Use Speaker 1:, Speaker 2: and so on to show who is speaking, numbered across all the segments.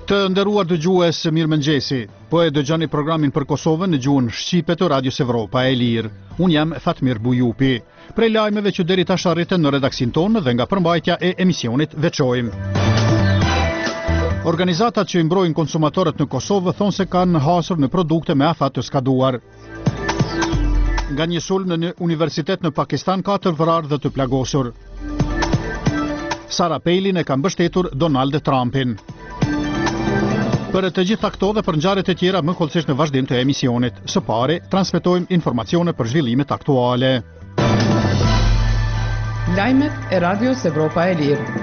Speaker 1: Të nderuar dëgjues, mirëmëngjesi. Po e dëgjoni programin për Kosovën në gjuhën shqipe të Radios Evropa e Lirë. Unë jam Fatmir Bujupi. Prej lajmeve që deri tash arritën në redaksin tonë dhe nga përmbajtja e emisionit veçojmë. Organizatat që i mbrojnë konsumatorët në Kosovë thonë se kanë hasur në produkte me afat të skaduar. Nga një sulm në një universitet në Pakistan, 4 vrarë dhe të plagosur. Sarah Palin e ka mbështetur Donald Trumpin. Për të gjitha këto dhe për ngjarjet e tjera më kollësisht në vazhdim të emisionit. Së pari, transmetojmë informacione për zhvillimet aktuale.
Speaker 2: Lajmet e Radios Evropa e Lirë.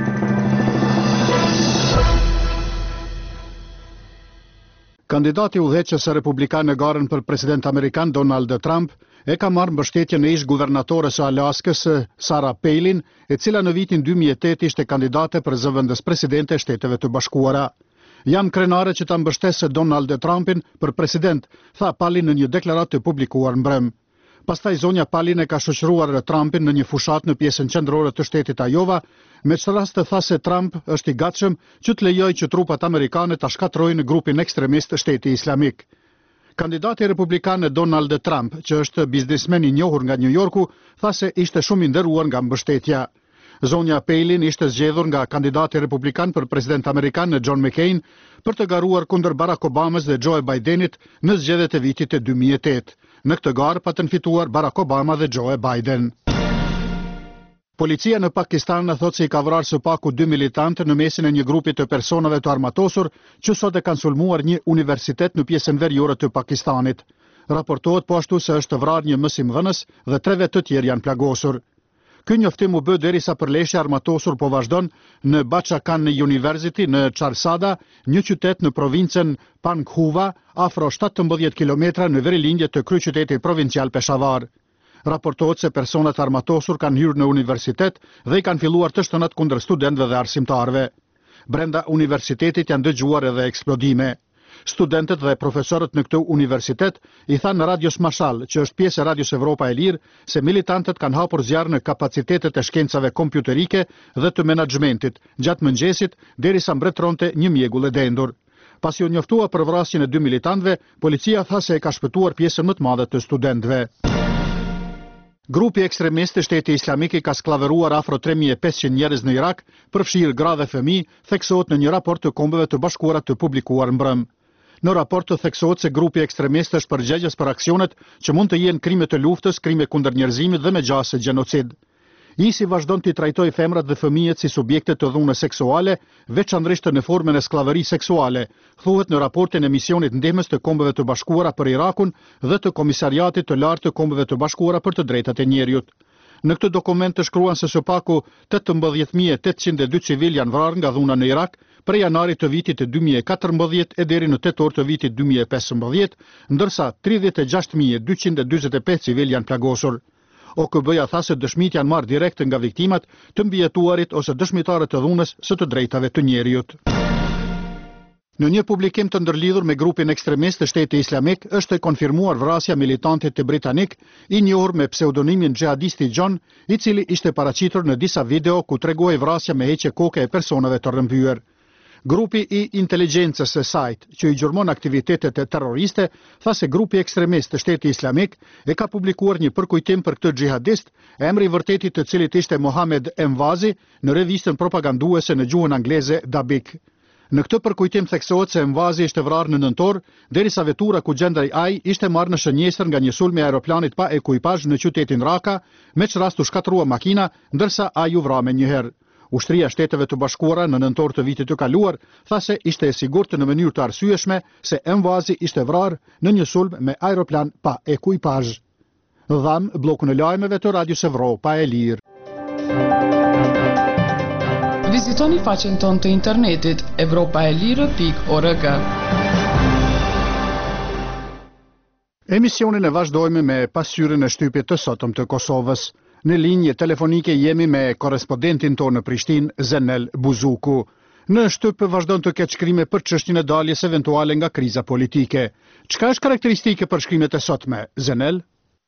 Speaker 1: Kandidati udhëheqës republikan në garën për president amerikan Donald Trump e ka marrë mbështetje në ish guvernatore së Alaskës Sarah Palin, e cila në vitin 2008 ishte kandidate për zëvendës presidente e Shteteve të Bashkuara. Jam krenare që ta mbështesë Donald Trumpin për president, tha Palin në një deklarat të publikuar mbrëm. Pastaj zonja Palin e ka shoqëruar Trumpin në një fushat në pjesën qendrore të shtetit Iowa, me çfarë rast tha se Trump është i gatshëm që të lejojë që trupat amerikane ta shkatërrojnë grupin ekstremist të Shteti Islamik. Kandidati republikan Donald Trump, që është biznesmen i njohur nga New Yorku, tha se ishte shumë i nderuar nga mbështetja. Zonja Palin ishte zgjedhur nga kandidati republikan për president amerikan John McCain për të garuar kundër Barack Obamas dhe Joe Bidenit në zgjedhjet e vitit e 2008. Në këtë garë patën fituar Barack Obama dhe Joe Biden. Policia në Pakistan thotë se i ka vrarë së paku 2 militantë në mesin e një grupi të personave të armatosur që sot e kanë sulmuar një universitet në pjesën veriore të Pakistanit. Raportohet po ashtu se është vrarë një mësimdhënës dhe 3 vetë të tjerë janë plagosur. Ky njoftim u bë derisa përleshja armatosur po vazhdon në Bachakan University në Charsada, një qytet në provincën Pankhuva, afro 17 kilometra në verilindje të kryeqytetit provincial Peshawar. Raportohet se personat armatosur kanë hyrë në universitet dhe i kanë filluar të shtënat kundër studentëve dhe arsimtarëve. Brenda universitetit janë dëgjuar edhe eksplodime. Studentët dhe profesorët në këtë universitet i thanë në Radios Mashal, që është pjesë e Radios Evropa e Lirë, se militantët kanë hapur zjarr në kapacitetet e shkencave kompjuterike dhe të menaxhmentit gjatë mëngjesit derisa mbretëronte një mjegull e dendur. Pasi u njoftua për vrasjen e 2 militantëve, policia tha se e ka shpëtuar pjesën më të madhe të studentëve. Grupi ekstremist i Shteti Islamik i ka sklaveruar afro 3500 njerëz në Irak, përfshirë gra dhe fëmijë, theksohet në një raport të Kombeve të Bashkuara të publikuar mbrëm. Në raport të theksohet se grupi ekstremist është përgjegjës për aksionet që mund të jenë krime të luftës, krime kundër njerëzimit dhe me gjasë gjenocid. ISI vazhdon të trajtojë femrat dhe fëmijët si subjekte të dhunës seksuale, veçanërisht në formën e skllavërisë seksuale, thuhet në raportin e misionit ndihmës të Kombeve të Bashkuara për Irakun dhe të Komisariatit të Lartë të Kombeve të Bashkuara për të drejtat e njerëzit. Në këtë dokument të shkruan se së paku 18.802 civil janë vrarë nga dhuna në Irak prej janarit të vitit 2014 e deri në tetor të vitit 2015, ndërsa 36.245 civil janë plagosur. OKB-ja tha se dëshmit janë marrë direkt nga viktimat të mbijetuarit ose dëshmitarët të dhunës së të drejtave të njerëzit. Në një publikim të ndërlidhur me grupin ekstremist të Shteti Islamik, është konfirmuar vrasja militantit të britanik, i njohur me pseudonimin Xhihadisti John, i cili ishte paraqitur në disa video ku treguoi vrasja me heqje koke e personave të rrëmbyer. Grupi i inteligjencës së saj, që i gjurmon aktivitetet e terroriste, tha se grupi ekstremist të Shteti Islamik e ka publikuar një përkujtim për këtë xhihadist, emri i vërtetit të cilit ishte Mohamed Emvazi, në revistën propaganduese në gjuhën angleze Dabik. Në këtë përkujtim theksohet se Emvazi ishte vrarë në nëntor, derisa vetura ku gjendej ai ishte marrë në shënjestër nga një sulm i aeroplanit pa ekuipazh në qytetin Raqqa, me çrast u shkatrua makina, ndërsa ai u vrame një herë. Ushtria e Shteteve të Bashkuara në nëntor të vitit të kaluar tha se ishte e sigurt në mënyrë të arsyeshme se Emvazi ishte vrarë në një sulm me aeroplan pa ekuipazh. Dham bllokun e lajmeve të Radios Evropa e Lirë.
Speaker 2: Vizitoni faqen tonë të internetit evropaelire.org.
Speaker 1: Emisionin e vazhdojmë me pasqyrën e shtypit të sotëm të Kosovës. Në linjë telefonike jemi me korrespondentin tonë në Prishtinë, Zenel Buzuku. Në shtyp vazhdon të ketë shkrime për çështjen e daljes eventuale nga kriza politike. Çka është karakteristike për shkrimet e sotme, Zenel?
Speaker 3: Po,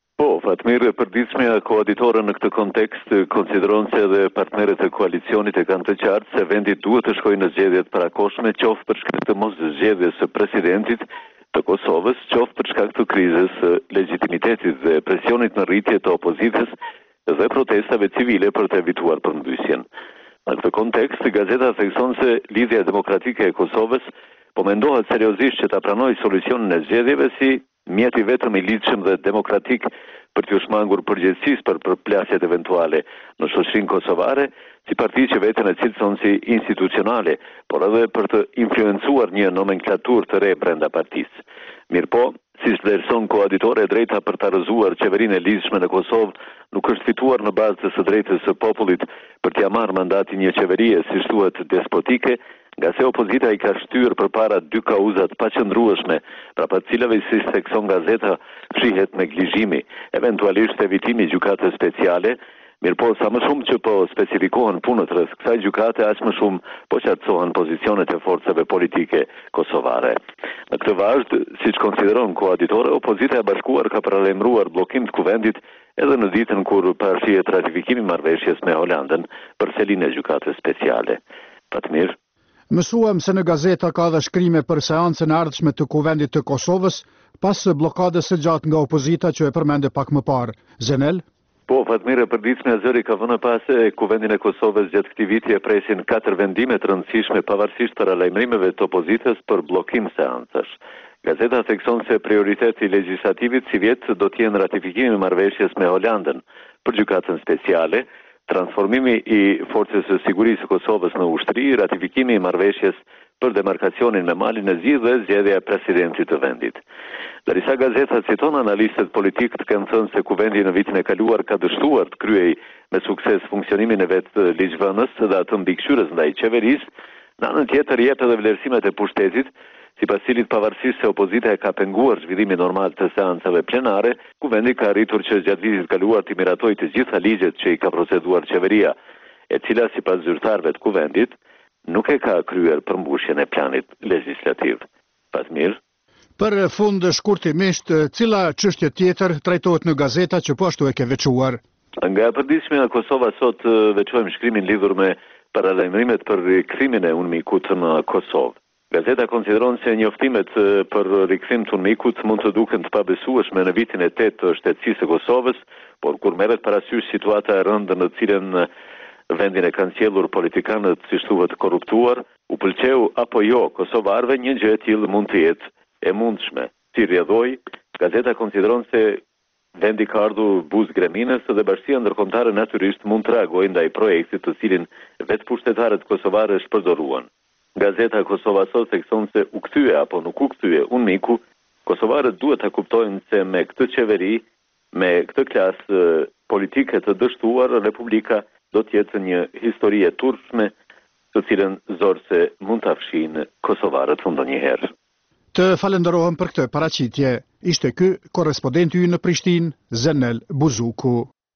Speaker 3: Fatmir, e përditshmja koauditorë në këtë kontekst konsideron se edhe partnerët e koalicionit e kanë të qartë se vendi duhet të shkojë në zgjedhjet parakoshme, qoftë për shkak të moszgjedhjes së presidentit të Kosovës, qoftë për shkak të krizës së legitimitetit dhe presionit në rritje të opozitës dhe protestave civile për të evituar përmbysjen. Në këtë kontekst, gazeta thekson se Lidhja Demokratike e Kosovës po mendohet seriozisht që ta pranojë solucionin e zgjedhjeve si mjeti vetëm i lidshëm dhe demokratik për t'u shmangur përgjegjësisë për përplasjet eventuale në shoqërinë kosovare, si parti që veten e cilëson si institucionale, por edhe për të influencuar një nomenklaturë të re brenda partisë. Mirëpo, si vlerëson koauditorë e drejta për ta rrëzuar qeverinë e lidhshme në Kosovë, nuk është fituar në bazë të së drejtës së popullit për t'ia marrë mandatin një qeverie, siç thuhet, despotike, nga se opozita i ka shtyrë përpara dy kauzat paqëndrueshme, prapat cilave si thekson gazeta fshihet neglizhimi, eventualisht evitimi gjykatës speciale, mirëpo sa më shumë që po specifikohen punët rreth kësaj gjykate, aq më shumë po qartësohen pozicionet e forcave politike kosovare. Në këtë vazhd, siç konsideron koauditorë, opozita e bashkuar ka paralajmëruar bllokim të kuvendit edhe në ditën kur parashihet ratifikimi i marrëveshjes me Holandën për selinë e gjykatës speciale. Fatmir.
Speaker 1: Mësuam se në gazeta ka dhe shkrime për seancën e ardhshme të kuvendit të Kosovës pas blokadës së gjatë nga opozita që e përmende pak më parë. Zenel?
Speaker 3: Po, Fatmir, e përditshme e zëri ka vënë pas se kuvendin e Kosovës gjatë këtij viti e presin 4 vendime të rëndësishme pavarësisht paralajmërimeve të opozitës për bllokim seancash. Gazeta thekson se prioriteti i legjislativit si vjet do të jenë ratifikimi i marrëveshjes me Holandën për gjykatën speciale, transformimi i forcës së sigurisë së Kosovës në ushtri, ratifikimi i marrëveshjes për demarkacionin me Malin e Zi dhe zgjedhja e presidentit të vendit. Derisa gazeta citon analistët politikë të kanë thënë se kuvendi në vitin e kaluar ka dështuar të kryej me sukses funksionimin e vetë ligjvënës dhe atë mbikëqyrës ndaj qeverisë, në anën tjetër jep edhe vlerësimet e pushtetit, sipas cilit pavarësisht se opozita e ka penguar zhvillimin normal të seancave plenare, kuvendi ka arritur që gjatë vitit kaluar të miratojë të gjitha ligjet që i ka proceduar qeveria, e cila sipas zyrtarëve të kuvendit nuk e ka kryer përmbushjen e planit legjislativ. Fatmir.
Speaker 1: Për fund shkurtimisht, cila çështje tjetër trajtohet në gazeta që po ashtu e ke veçuar?
Speaker 3: Nga e përditshmja Kosova sot veçojmë shkrimin lidhur me paralajmërimet për rikthimin e UNMIK-ut në Kosovë. Gazeta konsideron se njoftimet për rikthim të UNMIK-ut mund të duken të pabesueshme në vitin e 8 të shtetësisë së Kosovës, por kur merret parasysh situata e rëndë në cilën vendin e kanë sjellur politikanët, siç thuhet, korruptuar, u pëlqeu apo jo kosovarëve, një gjë e tillë mund të jetë e mundshme. Si rrjedhoi, gazeta konsideron se vendi ka ardhur buzë greminës dhe Bashkia Ndërkombëtare natyrisht mund të reagojë ndaj projektit të cilin vetë pushtetarët kosovarë shpërdoruan. Gazeta Kosova Sot thekson se u kthye apo nuk u kthye UNMIK-u, kosovarët duhet ta kuptojnë se me këtë qeveri, me këtë klasë politike të dështuar, Republika do të jetë një histori e turpshme, të cilën zorse mund ta fshinë kosovarët ndonjëherë.
Speaker 1: Të falenderohem për këtë paraqitje. Ishte ky korrespondenti ynë në Prishtinë, Zenel Buzuku.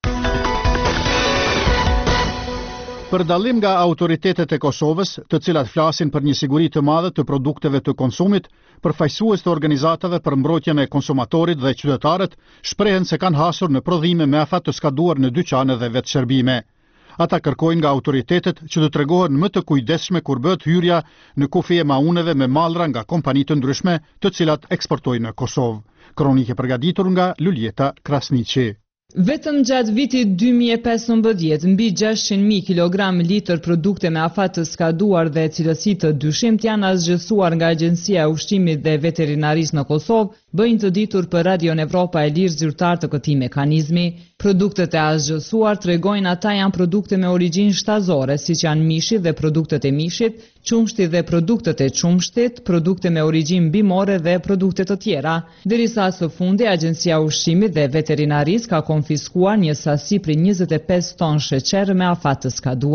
Speaker 1: Për dallim nga autoritetet e Kosovës, të cilat flasin për një siguri të madhe të produkteve të konsumit, përfaqësues të organizatave për mbrojtjen e konsumatorit dhe qytetarët shprehen se kanë hasur në prodhime me afat të skaduar në dyqane dhe vetëshërbime. Ata kërkojnë nga autoritetet që të tregohen më të kujdesshme kur bëhet hyrja në kufi e mauneve me mallra nga kompani të ndryshme, të cilat eksportojnë në Kosovë. Kronikë e përgatitur nga Luljeta Krasniqi.
Speaker 4: Vetëm gjatë vitit 2015, mbi 600.000 kg litër produkte me afat të skaduar dhe cilësi të dyshimt janë asgjësuar nga Agjencia e Ushqimit dhe Veterinarisë në Kosovë, bëjnë të ditur për Radion Evropa e Lirë zyrtar të këtij mekanizmi. Produktet e asgjësuar tregojnë ata janë produkte me origjinë shtazore, siç janë mishi dhe produktet e mishit, qumshti dhe produktet e qumshtit, produkte me origjinë bimore dhe produkte të tjera. Derisa së fundi, Agjencia e Ushqimit dhe Veterinarisë ka konfiskuar një sasi prej 25 ton sheqer me afat të skaduar.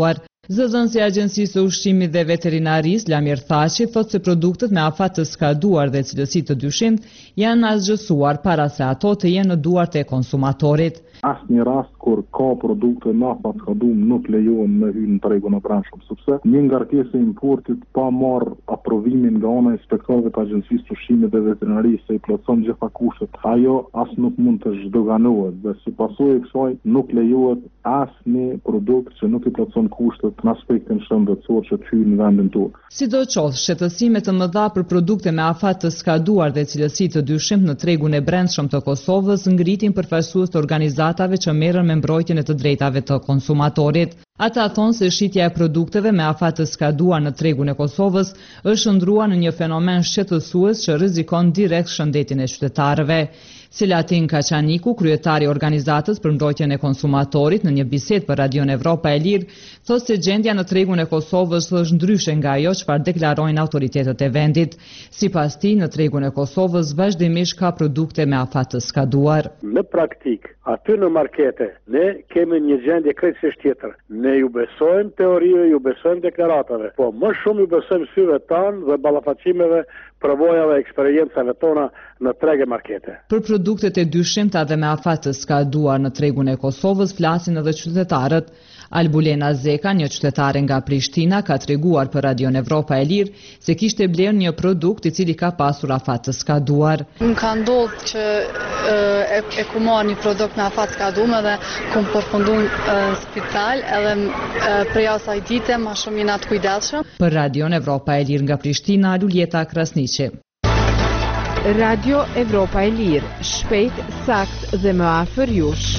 Speaker 4: Zëdhënësi i Agjencisë së Ushqimit dhe Veterinarisë, Lamir Thaçi, thotë se produktet me afat të skaduar dhe cilësi të dyshimt janë asgjësuar para se ato të jenë në duart e konsumatorit.
Speaker 5: Asnjë rast kur ka produkte me afat skaduar nuk lejohen me hyrë në tregun e brendshëm, sepse një ngarkesë e importit pa marrë aprovimin nga ana e inspektorëve të Agjencisë së Ushqimit dhe Veterinarisë se i plotëson gjitha kushtet, ajo as nuk mund të zhdoganohet dhe si pasojë e kësaj nuk lejohet asnjë produkt që nuk i plotëson kushtet në aspektin shëndetësor që të hyjë në vendin tonë.
Speaker 4: Sidoqoftë, shqetësime të mëdha për produkte me afat të skaduar dhe cilësi të dyshimt në tregun e brendshëm të Kosovës ngritin përfaqësues të organizatave që merren me mbrojtjen e të drejtave të konsumatorit. Ata thonë se shitja e produkteve me afat të skaduar në tregun e Kosovës është ndruar në një fenomen shqetësues që rrezikon direkt shëndetin e qytetarëve. Selatin Kaçaniku, kryetari i organizatës për mbrojtjen e konsumatorit, në një bisedë për Radion Evropa e Lirë, thotë se gjendja në tregun e Kosovës është ndryshe nga ajo çfarë deklarojnë autoritetet e vendit. Sipas tij, në tregun e Kosovës vazhdimisht ka produkte me afat të skaduar.
Speaker 6: Në praktik, aty në markete, ne kemi një gjendje krejtësisht tjetër. Ne ju besojmë teorive, ju besojmë deklaratave, po më shumë ju besojmë syve tanë dhe ballafaqimeve, provojave, eksperiencave tona në treg e markete.
Speaker 4: Për produktet e dyshimta dhe me afat të skaduar në tregun e Kosovës flasin edhe qytetarët. Albulena Zeka, një qytetare nga Prishtina, ka treguar për Radion Evropa e Lirë se kishte bler një produkt i cili ka pasur afat të skaduar.
Speaker 7: Më ka ndodhur që e ku marr një produkt me afat skaduar dhe kum përfunduar në spital edhe prej asaj dite më shumë jena të kujdesshëm.
Speaker 4: Për Radion Evropa e Lirë nga Prishtina, Luljeta Krasniqi.
Speaker 8: Radio Evropa e Lirë, shpejt, sakt dhe më afër jush.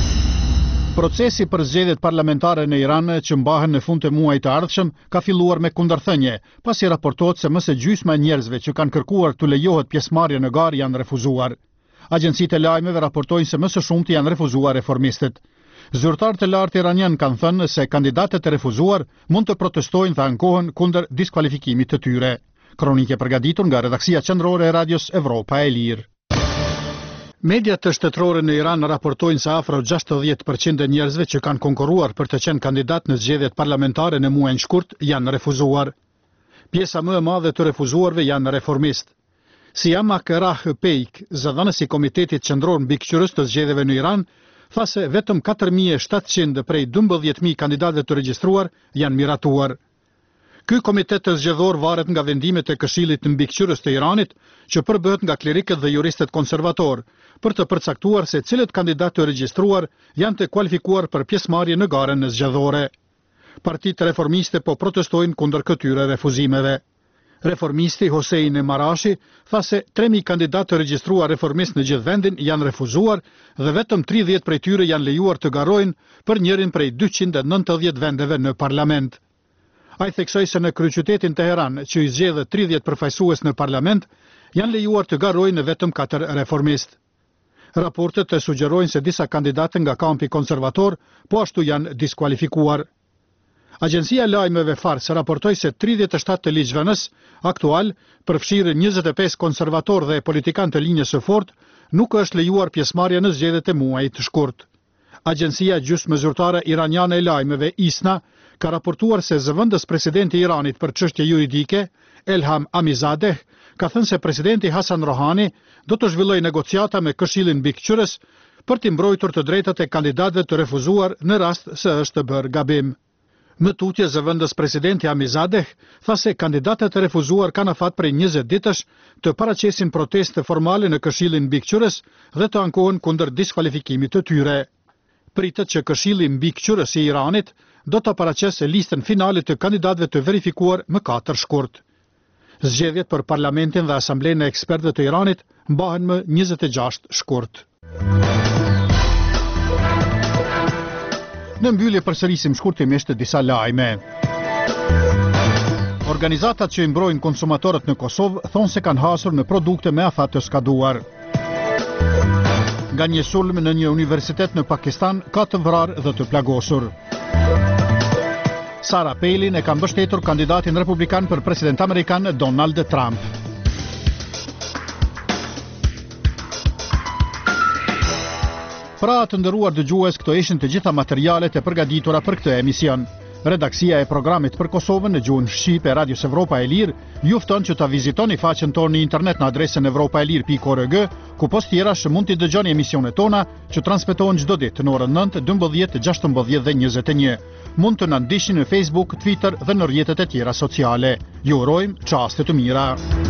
Speaker 1: Procesi për zgjedhjet parlamentare në Iran që mbahen në fund të muajit të ardhshëm ka filluar me kundërthënie, pasi raportohet se më së gjysma e njerëzve që kanë kërkuar të lejohet pjesëmarrje në garë janë refuzuar. Agjencitë e lajmeve raportojnë se më së shumti janë refuzuar reformistët. Zyrtarët e lartë iranian kanë thënë se kandidatët e refuzuar mund të protestojnë dhe ankohen kundër diskualifikimit të tyre. Kronike përgatitur nga redaksia qendrore e Radios Evropa e Lirë. Mediat të shtetërore në Iran raportojnë se afro 60% e njerëzve që kanë konkurruar për të qenë kandidat në zgjedhjet parlamentare në muajin shkurt janë refuzuar. Pjesa më e madhe të refuzuarve janë reformist. Siama Kerah Peik, zëdhënësi i Komitetit Qendror Mbikëqyrës të zgjedhjeve në Iran, tha se vetëm 4700 prej 12000 kandidatëve të regjistruar janë miratuar. Ky komitet të zgjedhor varet nga vendimet e Këshillit të Mbikëqyrës të Iranit, që përbëhet nga klerikët dhe juristët konservator, për të përcaktuar se cilët kandidatë të regjistruar janë të kualifikuar për pjesëmarrje në garën në zgjedhore. Partitë reformiste po protestojnë kundër këtyre refuzimeve. Reformisti Hossein Marashi tha se 3000 kandidatë të regjistruar reformist në gjithë vendin janë refuzuar dhe vetëm 30 prej tyre janë lejuar të garojnë për njërin prej 290 vendeve në parlament. Ai theksoi se në kryeqytetin Teheran, që i zgjedhë 30 përfaqësues në parlament, janë lejuar të garojnë vetëm 4 reformist. Raportet të sugjerojnë se disa kandidatë nga kampi konservator po ashtu janë diskualifikuar. Agjencia e lajmeve Fars raportoi se 37 të ligjvënës aktual, përfshirë 25 konservator dhe politikanë të linjës së fortë, nuk është lejuar pjesëmarrja në zgjedhjet e muajit të shkurt. Agjencia gjysmë zyrtare iraniane e lajmeve ISNA ka raportuar se zëvendës presidenti i Iranit për çështje juridike, Elham Amizadeh, ka thënë se presidenti Hasan Rohani do të zhvillojë negociata me Këshillin Mbikëqyrës për të mbrojtur të drejtat e kandidatëve të refuzuar në rast se është bërë gabim. Më tutje zëvendës presidenti Amizadeh tha se kandidatët e refuzuar kanë afat prej 20 ditësh të paraqesin proteste formale në Këshillin Mbikëqyrës dhe të ankohen kundër diskualifikimit të tyre. Pritet që Këshilli Mbikëqyrës i Iranit do të paraqesë listën finale të kandidatëve të verifikuar më 4 shkurt. Zgjedhjet për parlamentin dhe asamblenë e ekspertëve të Iranit mbahen më 26 shkurt. Në mbyllje përsërisim shkurtimisht disa lajme. Organizatat që i mbrojnë konsumatorët në Kosovë thonë se kanë hasur në produkte me afat të skaduar. Nga një sulm në një universitet në Pakistan ka të vrarë dhe të plagosur. Sarah Palin e ka mbështetur kandidatin republikan për president amerikan Donald Trump. Pra të nderuar dëgjues, këto ishin të gjitha materialet e përgatitura për këtë emision. Redaksia e programit për Kosovën në gjuhën shqipe e Radios Evropa e Lirë ju fton që ta vizitoni faqen tonë në internet në adresën evropaelir.org, ku post tjerash mund t'i dëgjoni emisionet tona që transmetohen çdo ditë në orën 9, 12, 16 dhe 21. Mund të na ndiqni në Facebook, Twitter dhe në rrjetet e tjera sociale. Ju urojmë çaste të mira.